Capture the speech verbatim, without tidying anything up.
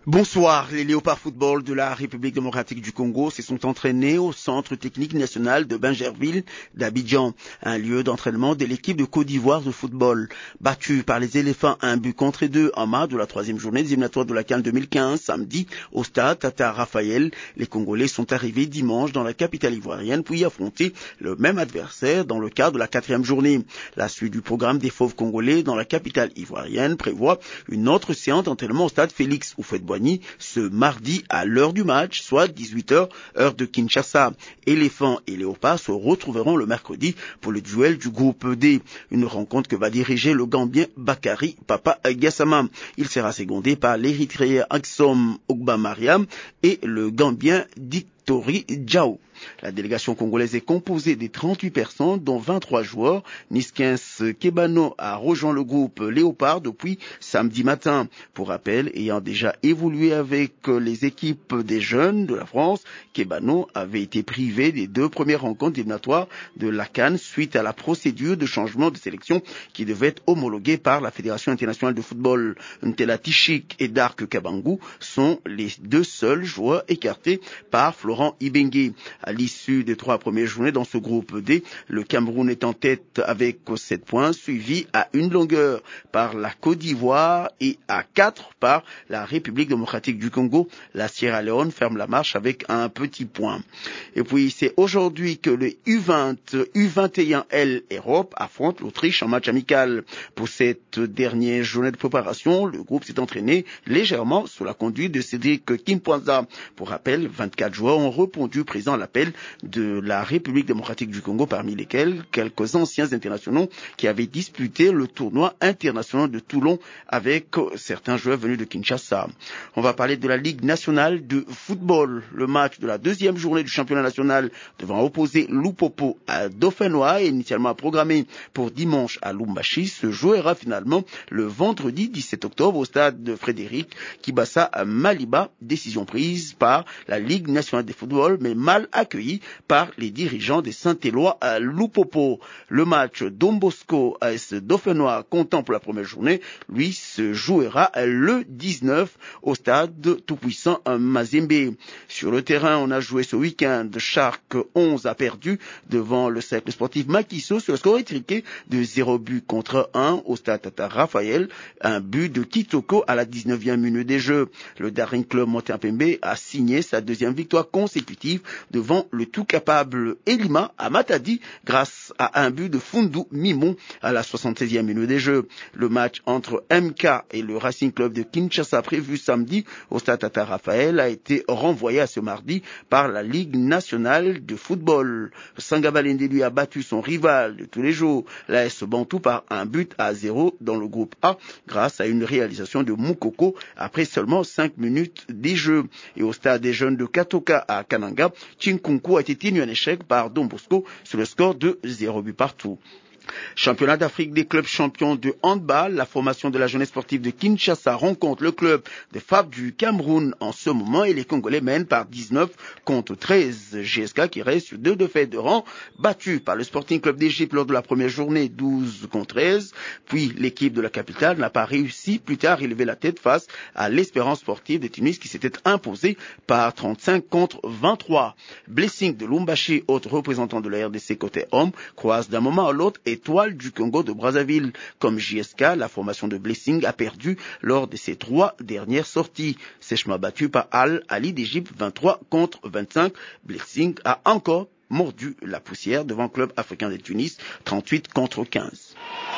Bonsoir, les Léopards Football de la République démocratique du Congo se sont entraînés au Centre technique national de Bingerville d'Abidjan, un lieu d'entraînement de l'équipe de Côte d'Ivoire de football. Battue par les éléphants un but contre deux en marge de la troisième journée des éliminatoires de la CAN deux mille quinze, samedi, au stade Tata Raphaël, les Congolais sont arrivés dimanche dans la capitale ivoirienne pour y affronter le même adversaire dans le cadre de la quatrième journée. La suite du programme des Fauves congolais dans la capitale ivoirienne prévoit une autre séance d'entraînement au stade Félix Houphouët-Boigny ce mardi à l'heure du match, soit dix-huit heures, heure de Kinshasa. Éléphants et Léopards se retrouveront le mercredi pour le duel du groupe D, une rencontre que va diriger le Gambien Bakary Papa Gassama. Il sera secondé par l'Érythréen Axom Ogba Mariam et le Gambien Dictori Djao. La délégation congolaise est composée de trente-huit personnes, dont vingt-trois joueurs. Niskins Kebano a rejoint le groupe Léopard depuis samedi matin. Pour rappel, ayant déjà évolué avec les équipes des jeunes de la France, Kebano avait été privé des deux premières rencontres éliminatoires de la CAN suite à la procédure de changement de sélection qui devait être homologuée par la Fédération internationale de football. Ntela Tichik et Dark Kabangu sont les deux seuls joueurs écartés par Florent Ibenge. À l'issue des trois premières journées dans ce groupe D, le Cameroun est en tête avec sept points, suivi à une longueur par la Côte d'Ivoire et à quatre par la République démocratique du Congo. La Sierra Leone ferme la marche avec un petit point. Et puis c'est aujourd'hui que le U vingt, U vingt et un L Europe affronte l'Autriche en match amical. Pour cette dernière journée de préparation, le groupe s'est entraîné légèrement sous la conduite de Cédric Kimpwanza. Pour rappel, vingt-quatre joueurs ont répondu présent à l'appel de la République démocratique du Congo, parmi lesquels quelques anciens internationaux qui avaient disputé le tournoi international de Toulon avec certains joueurs venus de Kinshasa. On va parler de la Ligue nationale de football. Le match de la deuxième journée du championnat national devant opposer Lupopo à Dauphinois, initialement programmé pour dimanche à Lubumbashi, se jouera finalement le vendredi dix-sept octobre au stade de Frédéric Kibasa à Maliba, décision prise par la Ligue nationale de football, mais mal accueilli par les dirigeants des Saint-Éloi à Lupopo. Le match Dombosco A S Dauphinois comptant pour la première journée, lui, se jouera le dix-neuf au stade tout-puissant Mazembe. Sur le terrain, on a joué ce week-end. Shark onze a perdu devant le cercle sportif Makiso sur le score étriqué de zéro but contre un au stade Tata Raphaël. Un but de Kitoko à la dix-neuvième minute des jeux. Le Daring Club Montepembe a signé sa deuxième victoire consécutive devant le tout capable Elima à Matadi grâce à un but de Fundu Mimon à la soixante-seizième minute des jeux. Le match entre M K et le Racing Club de Kinshasa prévu samedi au stade Tata Raphaël a été renvoyé à ce mardi par la Ligue nationale de football. Sangabalende lui a battu son rival de tous les jours, l'A S Bantou, par un but à zéro dans le groupe A grâce à une réalisation de Moukoko après seulement cinq minutes des jeux. Et au stade des jeunes de Katoka à Kananga, Chinkunku a été tenu en échec par Don Bosco sur le score de zéro but partout. Championnat d'Afrique des clubs champions de handball, la formation de la jeunesse sportive de Kinshasa rencontre le club des F A B du Cameroun en ce moment et les Congolais mènent par dix-neuf contre treize. G S K qui reste sur deux défaites de rang, battu par le Sporting Club d'Égypte lors de la première journée douze contre treize. Puis l'équipe de la capitale n'a pas réussi plus tard à relever la tête face à l'Espérance sportive de Tunis qui s'était imposée par trente-cinq contre vingt-trois. Blessing de Lubumbashi, autre représentant de la R D C côté homme, croise d'un moment à l'autre étoile du Congo de Brazzaville. Comme J S K, la formation de Blessing a perdu lors de ses trois dernières sorties. Sèchement battu par Al Ali d'Égypte vingt-trois contre vingt-cinq. Blessing a encore mordu la poussière devant le club africain de Tunis trente-huit contre quinze.